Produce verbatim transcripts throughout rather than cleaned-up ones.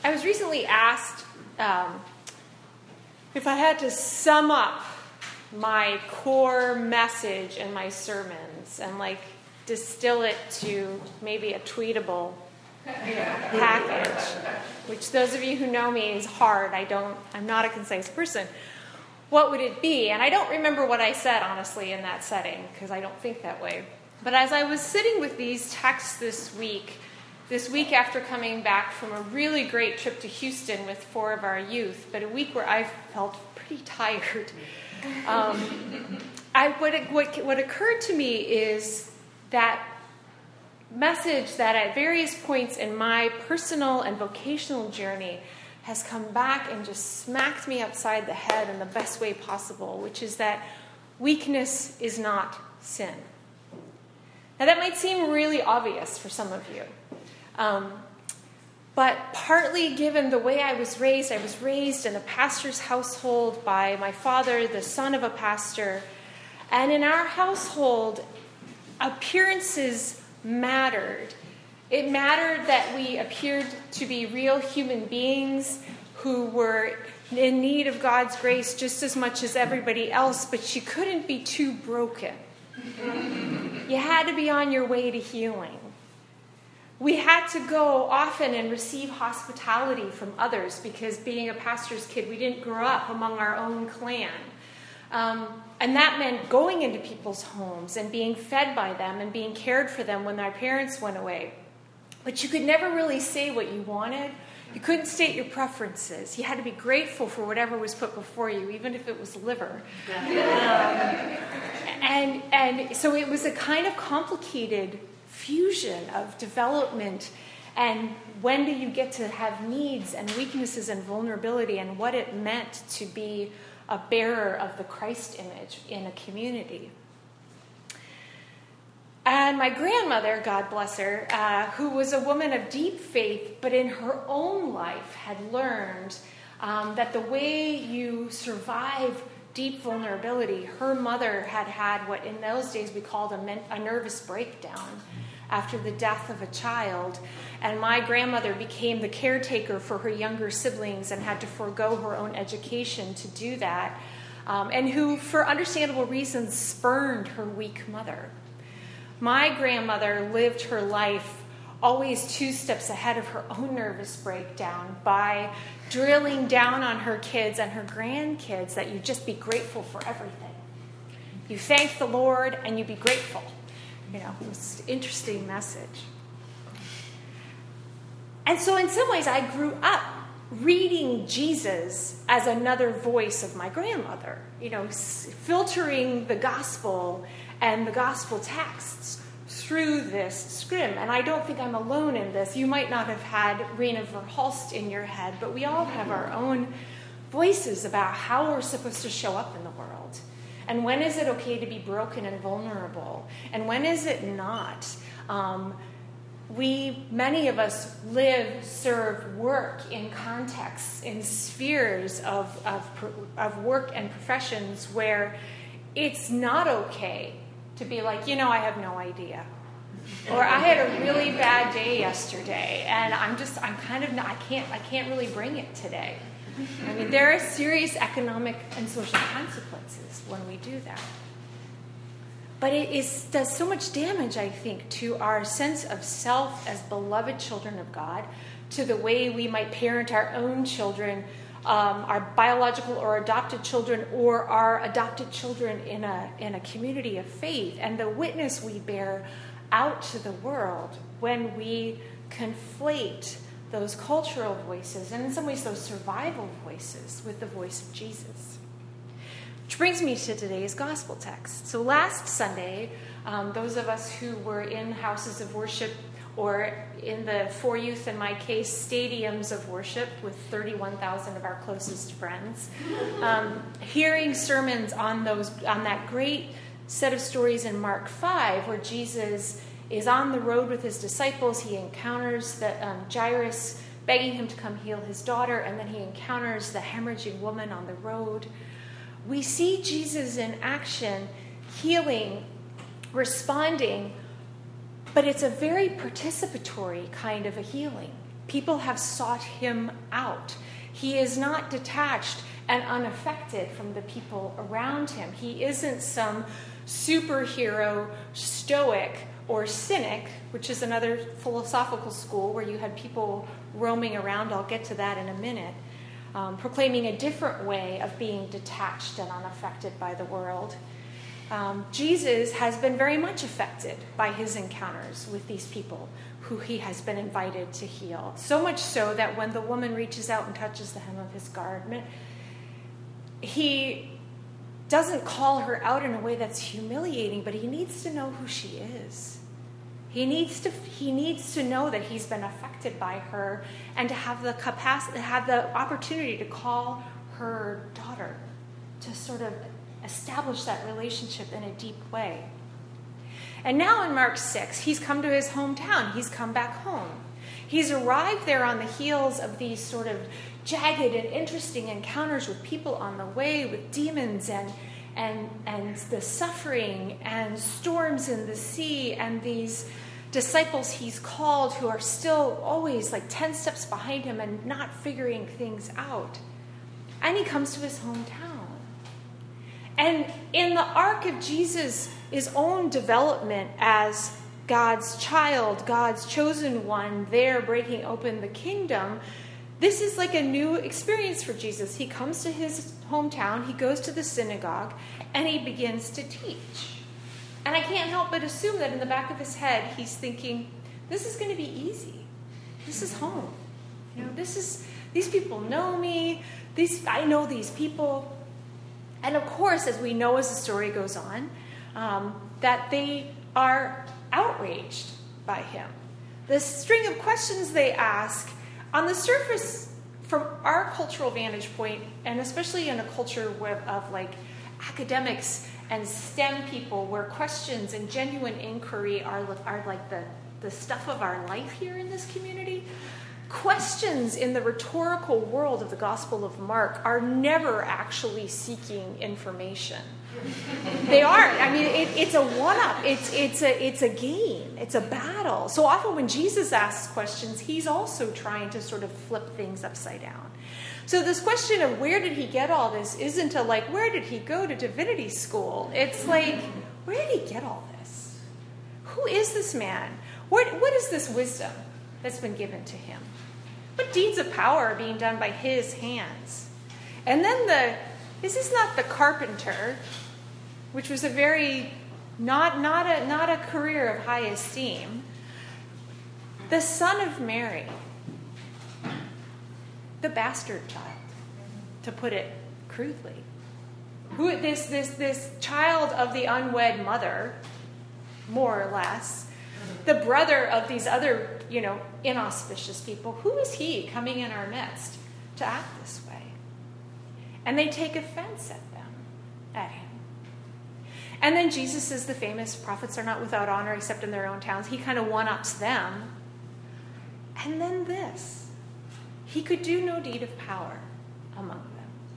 I was recently asked um, if I had to sum up my core message in my sermons and like distill it to maybe a tweetable you know, package, which those of you who know me is hard. I don't, I'm not a concise person. What would it be? And I don't remember what I said, honestly, in that setting, because I don't think that way. But as I was sitting with these texts this week, this week after coming back from a really great trip to Houston with four of our youth, but a week where I felt pretty tired, um, I, what, what, what occurred to me is that message that at various points in my personal and vocational journey has come back and just smacked me upside the head in the best way possible, which is that weakness is not sin. Now that might seem really obvious for some of you. Um, but partly given the way I was raised, I was raised in a pastor's household by my father, the son of a pastor. And in our household, appearances mattered. It mattered that we appeared to be real human beings who were in need of God's grace just as much as everybody else, but you couldn't be too broken. You had to be on your way to healing. We had to go often and receive hospitality from others because being a pastor's kid, we didn't grow up among our own clan. Um, and that meant going into people's homes and being fed by them and being cared for them when our parents went away. But you could never really say what you wanted. You couldn't state your preferences. You had to be grateful for whatever was put before you, even if it was liver. Um, and, and so it was a kind of complicated fusion of development and when do you get to have needs and weaknesses and vulnerability and what it meant to be a bearer of the Christ image in a community. And my grandmother, God bless her, uh, who was a woman of deep faith, but in her own life had learned um, that the way you survive deep vulnerability, her mother had had what in those days we called a, men- a nervous breakdown after the death of a child. And my grandmother became the caretaker for her younger siblings and had to forego her own education to do that, um, and who, for understandable reasons, spurned her weak mother. My grandmother lived her life always two steps ahead of her own nervous breakdown by drilling down on her kids and her grandkids that you just be grateful for everything. You thank the Lord and you be grateful. You know, it was an interesting message. And so in some ways I grew up reading Jesus as another voice of my grandmother, you know, filtering the gospel and the gospel texts through this scrim. And I don't think I'm alone in this. You might not have had Raina Verhulst in your head, but we all have our own voices about how we're supposed to show up in the world. And when is it okay to be broken and vulnerable? And when is it not? Um, we, many of us live, serve, work in contexts, in spheres of, of, of work and professions where it's not okay to be like, you know, I have no idea. Or I had a really bad day yesterday, and I'm just, I'm kind of, not, I can't, I can't really bring it today. I mean, there are serious economic and social consequences when we do that. But it is, does so much damage, I think, to our sense of self as beloved children of God, to the way we might parent our own children, um, our biological or adopted children, or our adopted children in a in a community of faith, and the witness we bear out to the world when we conflate those cultural voices, and in some ways those survival voices, with the voice of Jesus. Which brings me to today's gospel text. So last Sunday, um, those of us who were in houses of worship, or in the for youth, in my case, stadiums of worship with thirty-one thousand of our closest friends, um, hearing sermons on those on that great set of stories in Mark five, where Jesus is on the road with his disciples. He encounters the um, Jairus begging him to come heal his daughter, and then he encounters the hemorrhaging woman on the road. We see Jesus in action, healing, responding, but it's a very participatory kind of a healing. People have sought him out. He is not detached and unaffected from the people around him. He isn't some superhero, stoic, or cynic, which is another philosophical school where you had people roaming around. I'll get to that in a minute. Um, proclaiming a different way of being detached and unaffected by the world. Um, Jesus has been very much affected by his encounters with these people who he has been invited to heal. So much so that when the woman reaches out and touches the hem of his garment, he doesn't call her out in a way that's humiliating, but he needs to know who she is. He needs to he needs to know that he's been affected by her and to have the capacity, have the opportunity to call her daughter, to sort of establish that relationship in a deep way. And now in Mark six, he's come to his hometown. He's come back home. He's arrived there on the heels of these sort of jagged and interesting encounters with people on the way, with demons and and and the suffering and storms in the sea and these disciples he's called who are still always like ten steps behind him and not figuring things out. And he comes to his hometown. And in the arc of Jesus' his own development as God's child, God's chosen one, there breaking open the kingdom, this is like a new experience for Jesus. He comes to his hometown, he goes to the synagogue, and he begins to teach. And I can't help but assume that in the back of his head, he's thinking, this is going to be easy. This is home. You know, this is, these people know me. These, I know these people. And of course, as we know as the story goes on, um, that they are outraged by him. The string of questions they ask, on the surface, from our cultural vantage point, and especially in a culture where, of like academics and STEM people, where questions and genuine inquiry are, are like the, the stuff of our life here in this community, questions in the rhetorical world of the Gospel of Mark are never actually seeking information. They aren't. I mean, it, it's a one-up. It's it's a it's a game. It's a battle. So often when Jesus asks questions, he's also trying to sort of flip things upside down. So this question of where did he get all this isn't a like, where did he go to divinity school? It's like, where did he get all this? Who is this man? What what is this wisdom that's been given to him? What deeds of power are being done by his hands? And then the, this is not the carpenter, which was a very, not, not, a, not a career of high esteem. The son of Mary, the bastard child, to put it crudely. Who this this this child of the unwed mother, more or less, the brother of these other, you know, inauspicious people. Who is he coming in our midst to act this way? And they take offense at them, at him. And then Jesus is the famous prophets are not without honor except in their own towns. He kind of one-ups them. And then this. He could do no deed of power among them.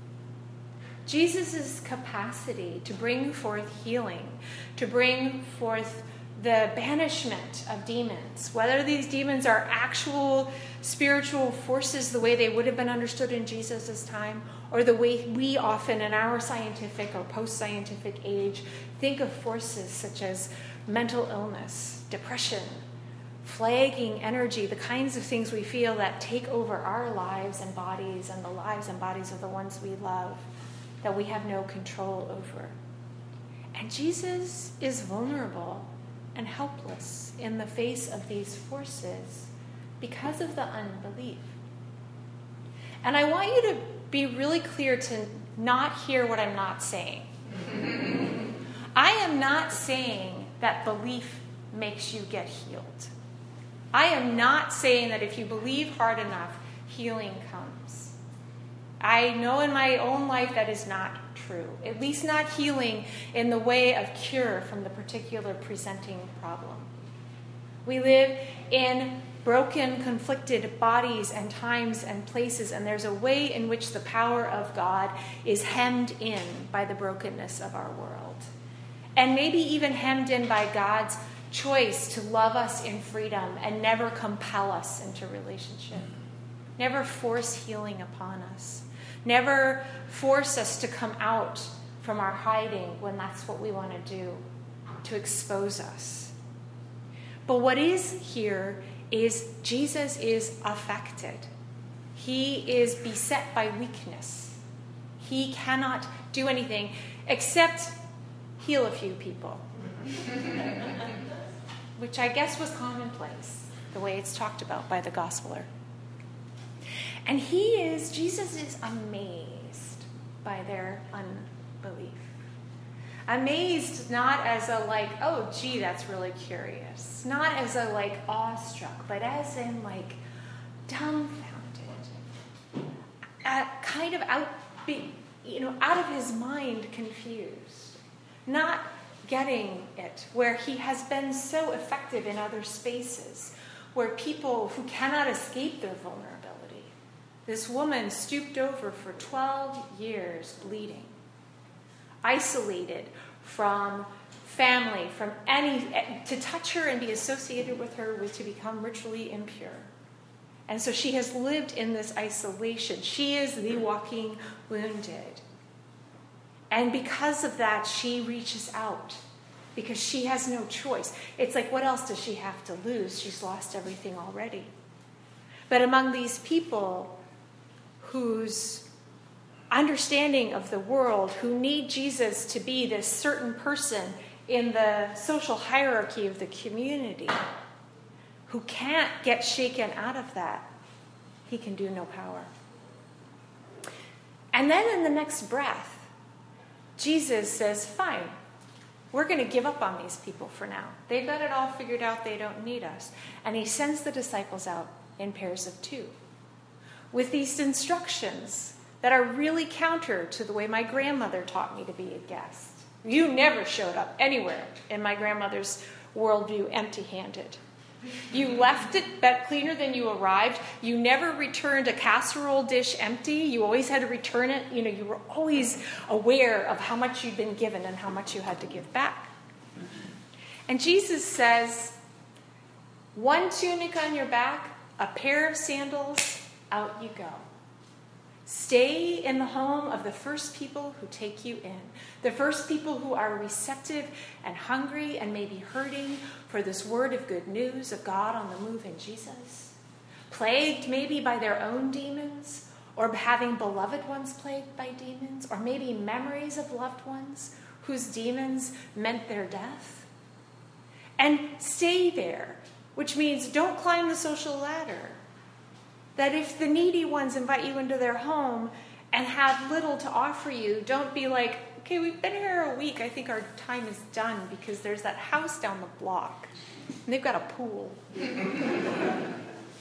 Jesus' capacity to bring forth healing, to bring forth the banishment of demons, whether these demons are actual spiritual forces the way they would have been understood in Jesus' time, or the way we often in our scientific or post-scientific age think of forces such as mental illness, depression, flagging energy, the kinds of things we feel that take over our lives and bodies and the lives and bodies of the ones we love that we have no control over. And Jesus is vulnerable and helpless in the face of these forces because of the unbelief. And I want you to be really clear to not hear what I'm not saying. I am not saying that belief makes you get healed. I am not saying that if you believe hard enough, healing comes. I know in my own life that is not true, at least not healing in the way of cure from the particular presenting problem. We live in broken, conflicted bodies and times and places, and there's a way in which the power of God is hemmed in by the brokenness of our world. And maybe even hemmed in by God's choice to love us in freedom and never compel us into relationship. Never force healing upon us. Never force us to come out from our hiding when that's what we want to do, to expose us. But what is here is Jesus is affected. He is beset by weakness. He cannot do anything except heal a few people, which I guess was commonplace, the way it's talked about by the Gospeler. And he is, Jesus is amazed by their unbelief. Amazed not as a like, oh, gee, that's really curious. Not as a like awestruck, but as in like dumbfounded. Uh, kind of out, be, you know, out of his mind, confused. Not getting it, where he has been so effective in other spaces, where people who cannot escape their vulnerability. This woman stooped over for twelve years bleeding, isolated from family, from any, to touch her and be associated with her was to become ritually impure. And so she has lived in this isolation. She is the walking wounded. And because of that, she reaches out because she has no choice. It's like, what else does she have to lose? She's lost everything already. But among these people whose understanding of the world, who need Jesus to be this certain person in the social hierarchy of the community, who can't get shaken out of that, he can do no power. And then in the next breath, Jesus says, fine, we're going to give up on these people for now. They've got it all figured out. They don't need us. And he sends the disciples out in pairs of two with these instructions that are really counter to the way my grandmother taught me to be a guest. You never showed up anywhere in my grandmother's worldview empty-handed. You left it cleaner than you arrived. You never returned a casserole dish empty. You always had to return it. You know, you were always aware of how much you'd been given and how much you had to give back. And Jesus says, one tunic on your back, a pair of sandals, out you go. Stay in the home of the first people who take you in. The first people who are receptive and hungry and maybe hurting for this word of good news of God on the move in Jesus. Plagued maybe by their own demons, or having beloved ones plagued by demons, or maybe memories of loved ones whose demons meant their death. And stay there, which means don't climb the social ladder. That if the needy ones invite you into their home and have little to offer you, don't be like, okay, we've been here a week. I think our time is done because there's that house down the block. And they've got a pool. You know,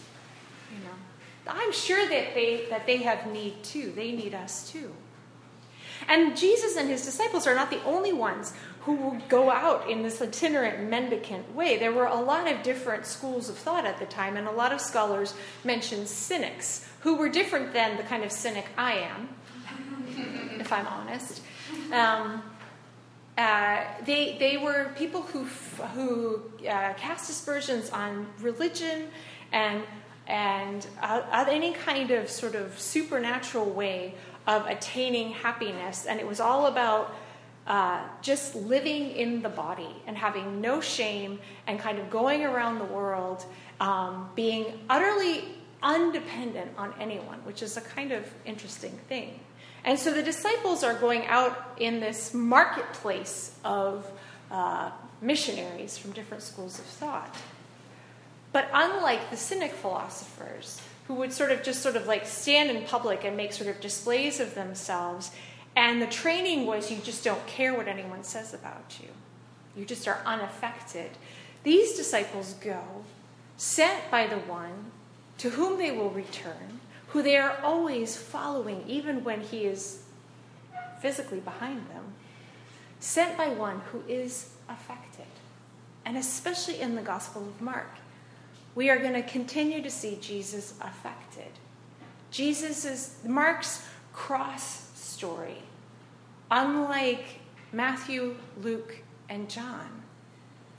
I'm sure that they that they have need too. They need us too. And Jesus and his disciples are not the only ones who will go out in this itinerant mendicant way. There were a lot of different schools of thought at the time, and a lot of scholars mention cynics, who were different than the kind of cynic I am, if I'm honest. Um, uh, they they were people who who uh, cast aspersions on religion and and uh, any kind of sort of supernatural way of attaining happiness, and it was all about uh, just living in the body and having no shame and kind of going around the world, um, being utterly undependent on anyone, which is a kind of interesting thing. And so the disciples are going out in this marketplace of uh, missionaries from different schools of thought. But unlike the cynic philosophers, who would sort of just sort of like stand in public and make sort of displays of themselves, and the training was you just don't care what anyone says about you. You just are unaffected. These disciples go, sent by the one to whom they will return, who they are always following, even when he is physically behind them, sent by one who is affected. And especially in the Gospel of Mark, we are going to continue to see Jesus affected. Jesus is Mark's cross story, unlike Matthew, Luke, and John,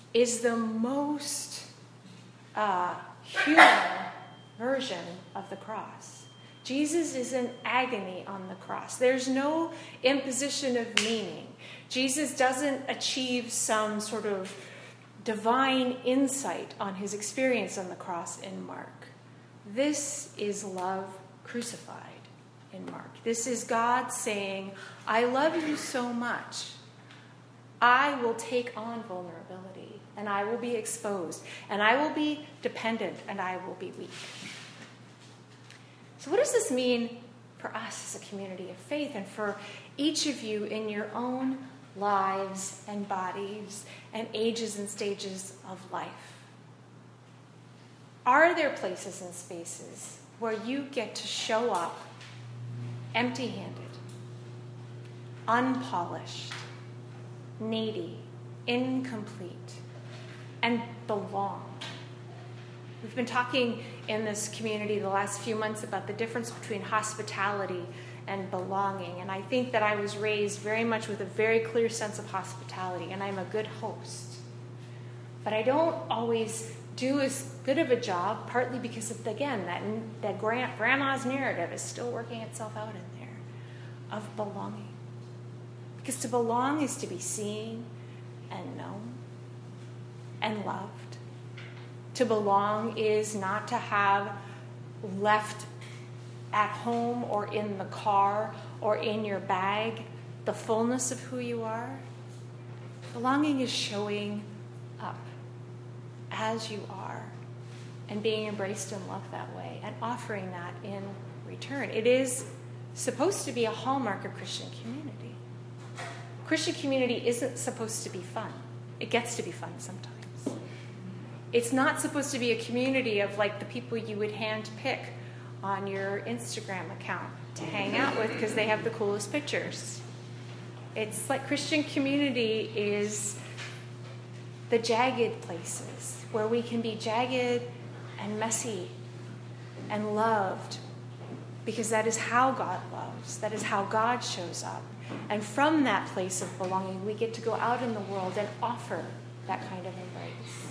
is the most uh, human version of the cross. Jesus is in agony on the cross. There's no imposition of meaning. Jesus doesn't achieve some sort of divine insight on his experience on the cross in Mark. This is love crucified in Mark. This is God saying, I love you so much. I will take on vulnerability, and I will be exposed, and I will be dependent, and I will be weak. So what does this mean for us as a community of faith and for each of you in your own lives and bodies and ages and stages of life? Are there places and spaces where you get to show up empty-handed, unpolished, needy, incomplete, and belong? We've been talking in this community the last few months about the difference between hospitality and belonging. And I think that I was raised very much with a very clear sense of hospitality, and I'm a good host. But I don't always do as good of a job, partly because of, again, that, that grandma's narrative is still working itself out in there, of belonging. Because to belong is to be seen and known and loved. To belong is not to have left at home or in the car or in your bag the fullness of who you are. Belonging is showing up as you are and being embraced and loved that way and offering that in return. It is supposed to be a hallmark of Christian community. Christian community isn't supposed to be fun. It gets to be fun sometimes. It's not supposed to be a community of like the people you would hand pick on your Instagram account to hang out with because they have the coolest pictures. It's like Christian community is the jagged places where we can be jagged and messy and loved, because that is how God loves. That is how God shows up. And from that place of belonging, we get to go out in the world and offer that kind of embrace.